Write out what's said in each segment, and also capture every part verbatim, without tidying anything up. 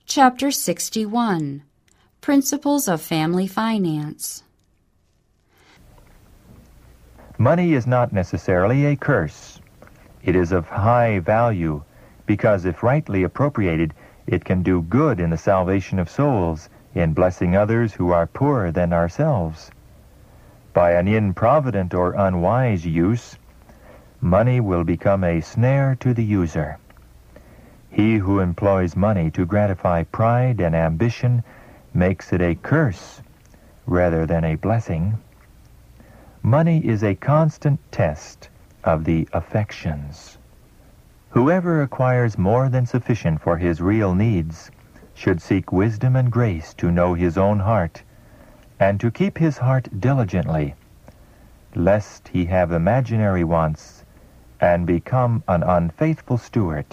Chapter sixty-one. Principles of Family Finance. Money is not necessarily a curse. It is of high value because if rightly appropriated, it can do good in the salvation of souls, in blessing others who are poorer than ourselves. By an improvident or unwise use, money will become a snare to the user. He who employs money to gratify pride and ambition makes it a curse rather than a blessing. Money is a constant test of the affections. Whoever acquires more than sufficient for his real needs should seek wisdom and grace to know his own heart, and to keep his heart diligently, lest he have imaginary wants and become an unfaithful steward,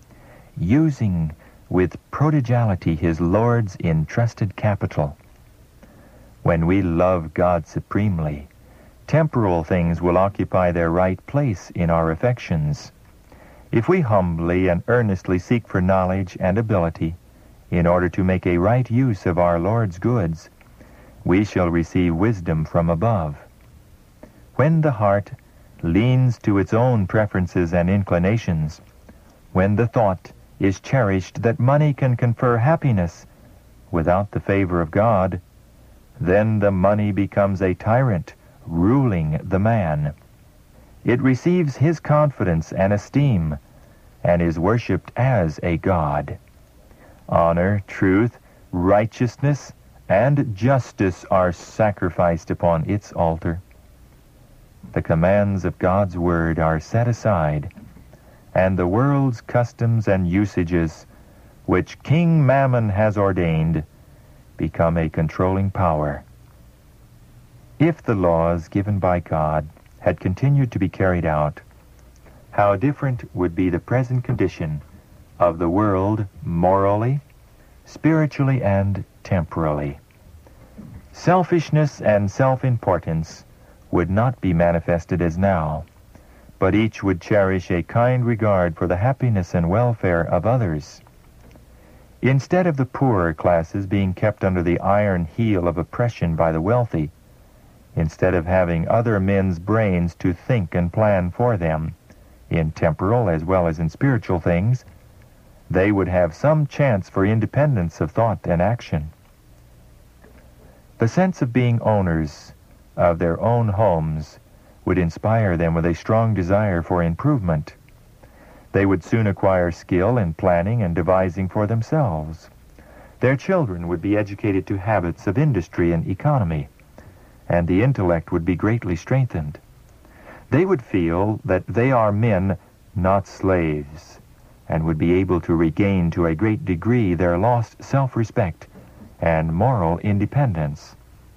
using with prodigality his Lord's entrusted capital. When we love God supremely, temporal things will occupy their right place in our affections. If we humbly and earnestly seek for knowledge and ability in order to make a right use of our Lord's goods, we shall receive wisdom from above. When the heart leans to its own preferences and inclinations, when the thought is cherished that money can confer happiness without the favor of God, then the money becomes a tyrant ruling the man. It receives his confidence and esteem and is worshipped as a god. Honor, truth, righteousness, and justice are sacrificed upon its altar. The commands of God's word are set aside, and the world's customs and usages, which King Mammon has ordained, become a controlling power. If the laws given by God had continued to be carried out, how different would be the present condition of the world morally, spiritually, and temporally. Selfishness and self-importance would not be manifested as now, but each would cherish a kind regard for the happiness and welfare of others. Instead of the poorer classes being kept under the iron heel of oppression by the wealthy, instead of having other men's brains to think and plan for them, in temporal as well as in spiritual things, they would have some chance for independence of thought and action. The sense of being owners of their own homes would inspire them with a strong desire for improvement. They would soon acquire skill in planning and devising for themselves. Their children would be educated to habits of industry and economy, and the intellect would be greatly strengthened. They would feel that they are men, not slaves, and would be able to regain to a great degree their lost self-respect and moral independence.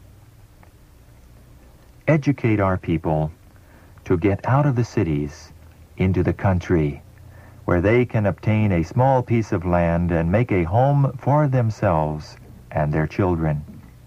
Educate our people to get out of the cities into the country, where they can obtain a small piece of land and make a home for themselves and their children.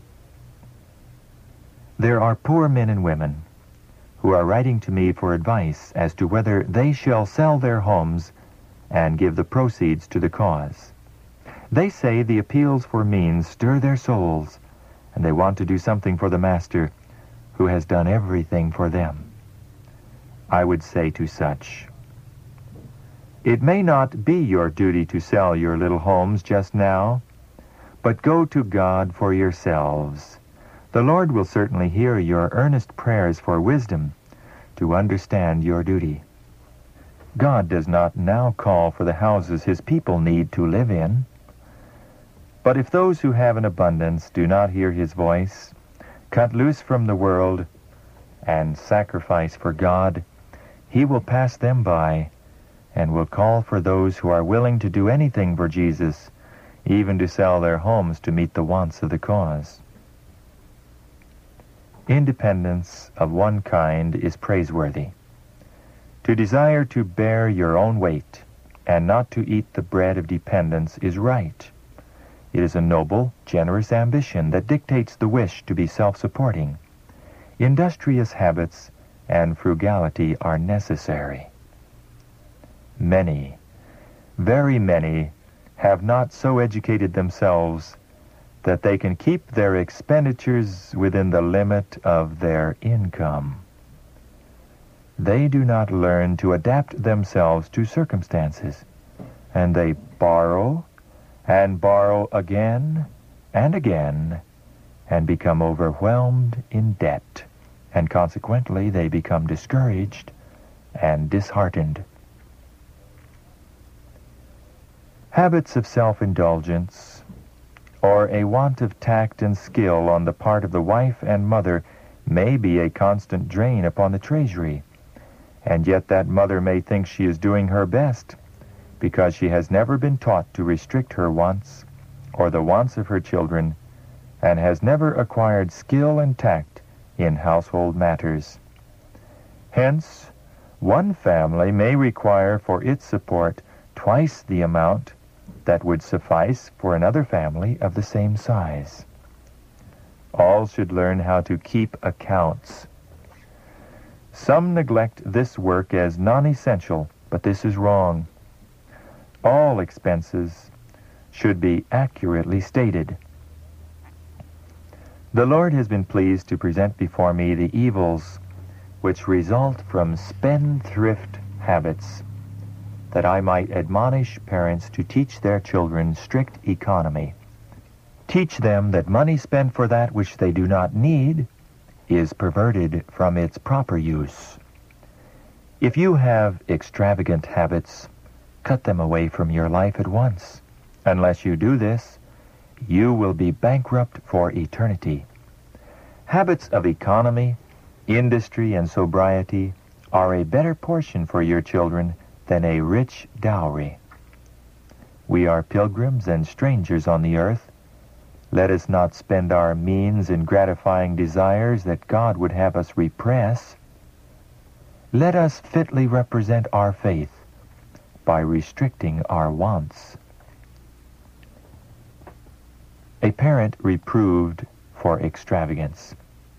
There are poor men and women who are writing to me for advice as to whether they shall sell their homes and give the proceeds to the cause. They say the appeals for means stir their souls, and they want to do something for the Master who has done everything for them. I would say to such, it may not be your duty to sell your little homes just now, but go to God for yourselves. The Lord will certainly hear your earnest prayers for wisdom to understand your duty. God does not now call for the houses his people need to live in. But if those who have an abundance do not hear his voice, cut loose from the world, and sacrifice for God, he will pass them by and will call for those who are willing to do anything for Jesus, even to sell their homes to meet the wants of the cause. Independence of one kind is praiseworthy. To desire to bear your own weight and not to eat the bread of dependence is right. It is a noble, generous ambition that dictates the wish to be self-supporting. Industrious habits and frugality are necessary. Many, very many, have not so educated themselves that they can keep their expenditures within the limit of their income. They do not learn to adapt themselves to circumstances, and they borrow and borrow again and again and become overwhelmed in debt, and consequently they become discouraged and disheartened. Habits of self-indulgence, or a want of tact and skill on the part of the wife and mother, may be a constant drain upon the treasury, and yet that mother may think she is doing her best because she has never been taught to restrict her wants or the wants of her children, and has never acquired skill and tact in household matters. Hence, one family may require for its support twice the amount that would suffice for another family of the same size. All should learn how to keep accounts. Some neglect this work as non-essential, but this is wrong. All expenses should be accurately stated. The Lord has been pleased to present before me the evils which result from spendthrift habits, that I might admonish parents to teach their children strict economy. Teach them that money spent for that which they do not need is perverted from its proper use. If you have extravagant habits, cut them away from your life at once. Unless you do this, you will be bankrupt for eternity. Habits of economy, industry, and sobriety are a better portion for your children than a rich dowry. We are pilgrims and strangers on the earth. Let us not spend our means in gratifying desires that God would have us repress. Let us fitly represent our faith by restricting our wants. A parent reproved for extravagance.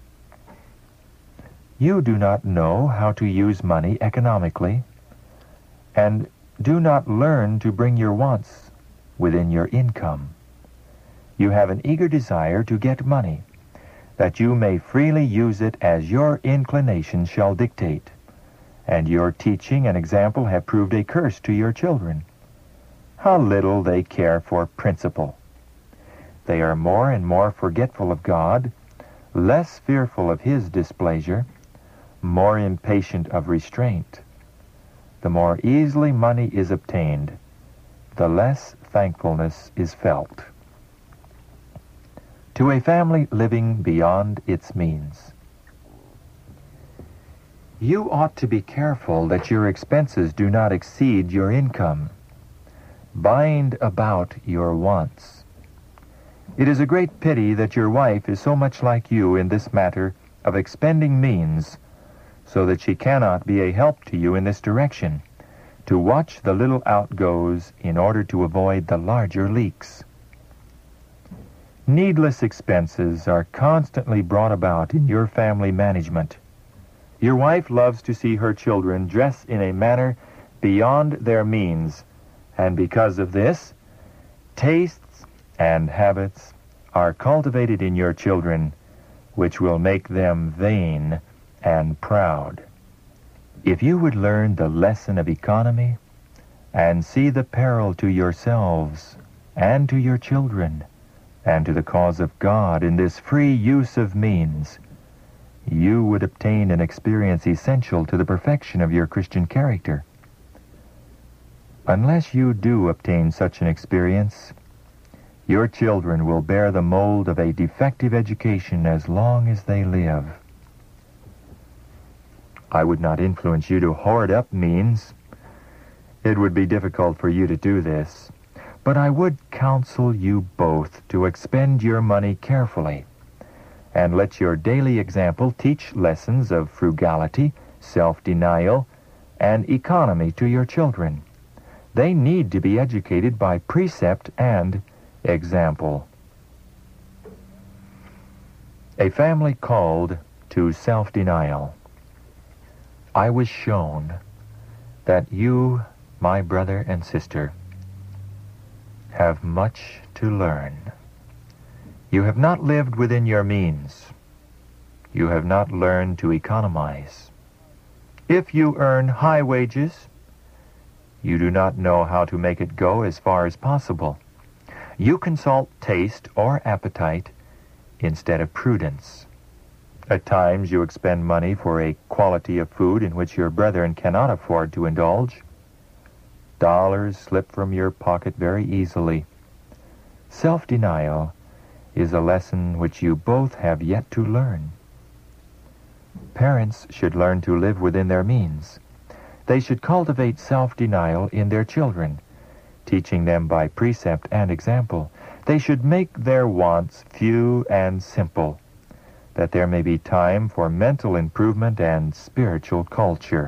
You do not know how to use money economically, and do not learn to bring your wants within your income. You have an eager desire to get money, that you may freely use it as your inclination shall dictate, and your teaching and example have proved a curse to your children. How little they care for principle! They are more and more forgetful of God, less fearful of His displeasure, more impatient of restraint. The more easily money is obtained, the less thankfulness is felt. To a family living beyond its means, you ought to be careful that your expenses do not exceed your income. Bind about your wants. It is a great pity that your wife is so much like you in this matter of expending means, so that she cannot be a help to you in this direction, to watch the little outgoes in order to avoid the larger leaks. Needless expenses are constantly brought about in your family management. Your wife loves to see her children dress in a manner beyond their means, and because of this, tastes and habits are cultivated in your children, which will make them vain and proud. If you would learn the lesson of economy and see the peril to yourselves and to your children and to the cause of God in this free use of means, you would obtain an experience essential to the perfection of your Christian character. Unless you do obtain such an experience, your children will bear the mold of a defective education as long as they live. I would not influence you to hoard up means. It would be difficult for you to do this. But I would counsel you both to expend your money carefully, and let your daily example teach lessons of frugality, self-denial, and economy to your children. They need to be educated by precept and example. A family called to self-denial. I was shown that you, my brother and sister, have much to learn. You have not lived within your means. You have not learned to economize. If you earn high wages, you do not know how to make it go as far as possible. You consult taste or appetite instead of prudence. At times you expend money for a quality of food in which your brethren cannot afford to indulge. Dollars slip from your pocket very easily. Self-denial is a lesson which you both have yet to learn. Parents should learn to live within their means. They should cultivate self-denial in their children, teaching them by precept and example. They should make their wants few and simple, that there may be time for mental improvement and spiritual culture.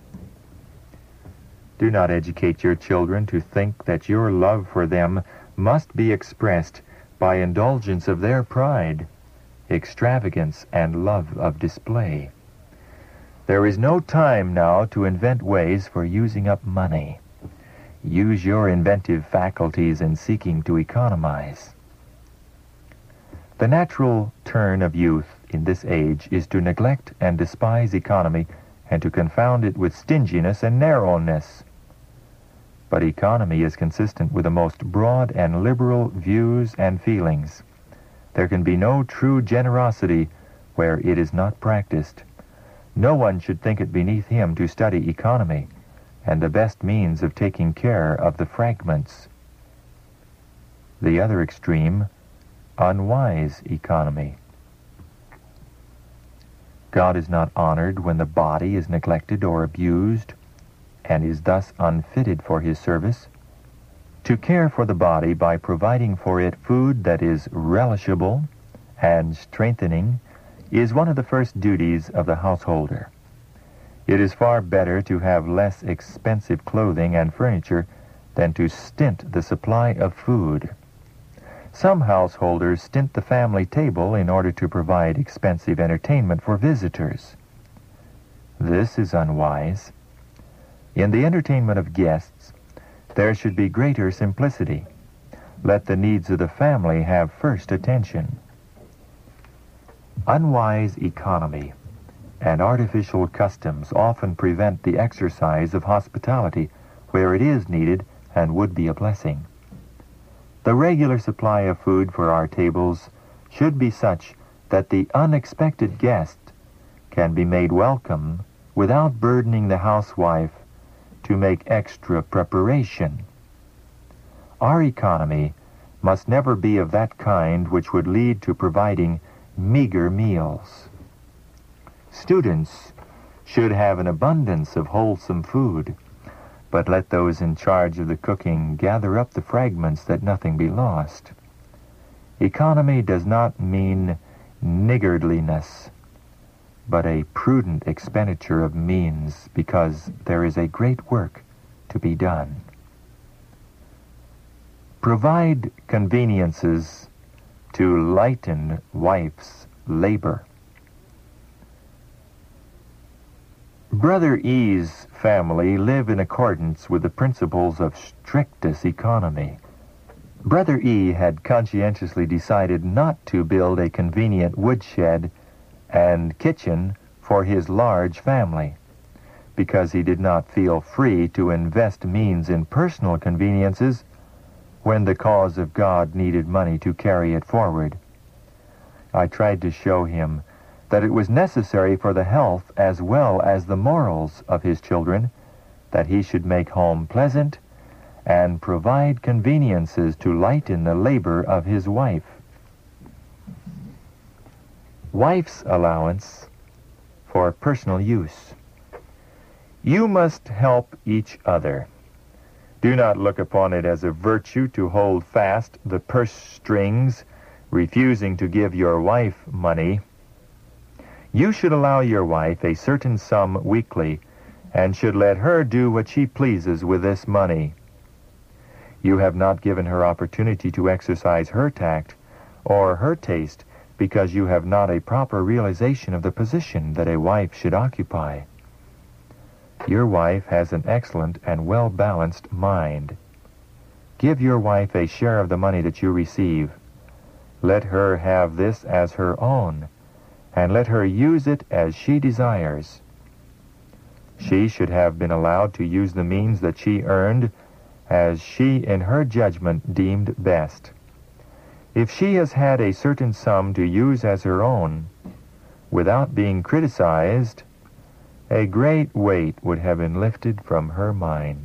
Do not educate your children to think that your love for them must be expressed by indulgence of their pride, extravagance, and love of display. There is no time now to invent ways for using up money. Use your inventive faculties in seeking to economize. The natural turn of youth in this age is to neglect and despise economy and to confound it with stinginess and narrowness. But economy is consistent with the most broad and liberal views and feelings. There can be no true generosity where it is not practiced. No one should think it beneath him to study economy and the best means of taking care of the fragments. The other extreme, unwise economy. God is not honored when the body is neglected or abused and is thus unfitted for his service. To care for the body by providing for it food that is relishable and strengthening is one of the first duties of the householder. It is far better to have less expensive clothing and furniture than to stint the supply of food. Some householders stint the family table in order to provide expensive entertainment for visitors. This is unwise. In the entertainment of guests, there should be greater simplicity. Let the needs of the family have first attention. Unwise economy and artificial customs often prevent the exercise of hospitality where it is needed and would be a blessing. The regular supply of food for our tables should be such that the unexpected guest can be made welcome without burdening the housewife to make extra preparation. Our economy must never be of that kind which would lead to providing meager meals. Students should have an abundance of wholesome food, but let those in charge of the cooking gather up the fragments that nothing be lost. Economy does not mean niggardliness, but a prudent expenditure of means, because there is a great work to be done. Provide conveniences to lighten wife's labor. Brother E's family live in accordance with the principles of strictest economy. Brother E had conscientiously decided not to build a convenient woodshed and kitchen for his large family, because he did not feel free to invest means in personal conveniences when the cause of God needed money to carry it forward. I tried to show him that it was necessary for the health as well as the morals of his children that he should make home pleasant and provide conveniences to lighten the labor of his wife. Wife's allowance for personal use. You must help each other. Do not look upon it as a virtue to hold fast the purse strings, refusing to give your wife money. You should allow your wife a certain sum weekly, and should let her do what she pleases with this money. You have not given her opportunity to exercise her tact or her taste, because you have not a proper realization of the position that a wife should occupy. Your wife has an excellent and well-balanced mind. Give your wife a share of the money that you receive. Let her have this as her own, and let her use it as she desires. She should have been allowed to use the means that she earned as she in her judgment deemed best. If she has had a certain sum to use as her own, without being criticized, a great weight would have been lifted from her mind.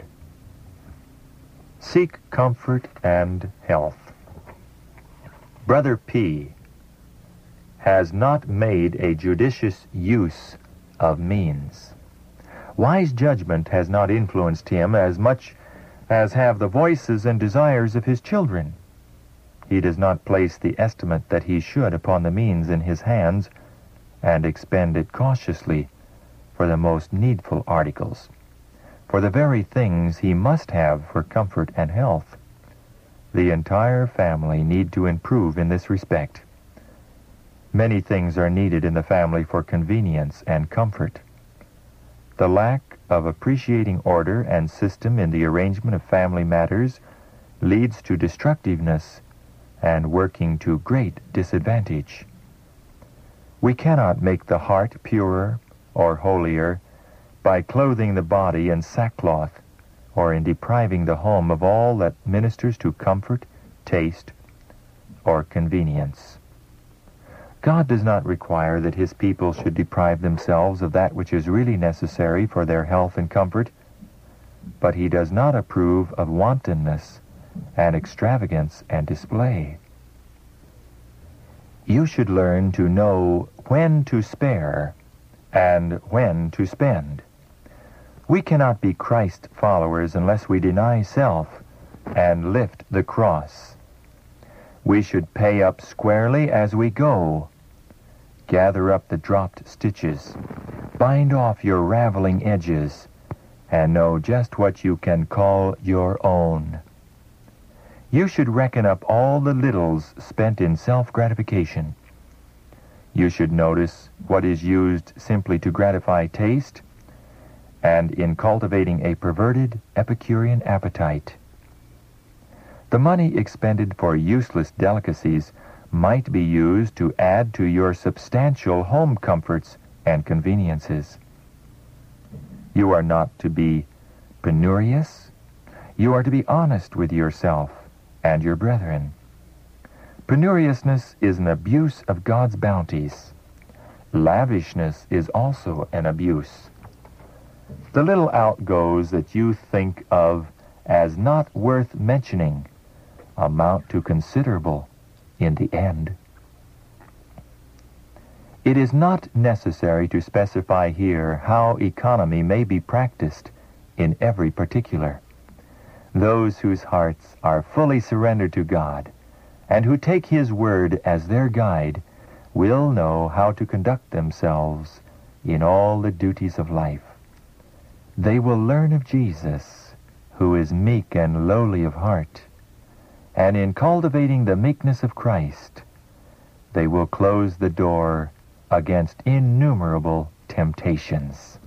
Seek comfort and health. Brother P. has not made a judicious use of means. Wise judgment has not influenced him as much as have the voices and desires of his children. He does not place the estimate that he should upon the means in his hands, and expend it cautiously for the most needful articles, for the very things he must have for comfort and health. The entire family need to improve in this respect. Many things are needed in the family for convenience and comfort. The lack of appreciating order and system in the arrangement of family matters leads to destructiveness and working to great disadvantage. We cannot make the heart purer or holier by clothing the body in sackcloth, or in depriving the home of all that ministers to comfort, taste, or convenience. God does not require that his people should deprive themselves of that which is really necessary for their health and comfort, but he does not approve of wantonness and extravagance and display. You should learn to know when to spare and when to spend. We cannot be Christ followers unless we deny self and lift the cross. We should pay up squarely as we go. Gather up the dropped stitches, bind off your raveling edges, and know just what you can call your own. You should reckon up all the littles spent in self-gratification. You should notice what is used simply to gratify taste, and in cultivating a perverted Epicurean appetite. The money expended for useless delicacies might be used to add to your substantial home comforts and conveniences. You are not to be penurious. You are to be honest with yourself and your brethren. Penuriousness is an abuse of God's bounties. Lavishness is also an abuse. The little outgoes that you think of as not worth mentioning amount to considerable in the end. It is not necessary to specify here how economy may be practiced in every particular. Those whose hearts are fully surrendered to God and who take his word as their guide will know how to conduct themselves in all the duties of life. They will learn of Jesus, who is meek and lowly of heart, and in cultivating the meekness of Christ, they will close the door against innumerable temptations.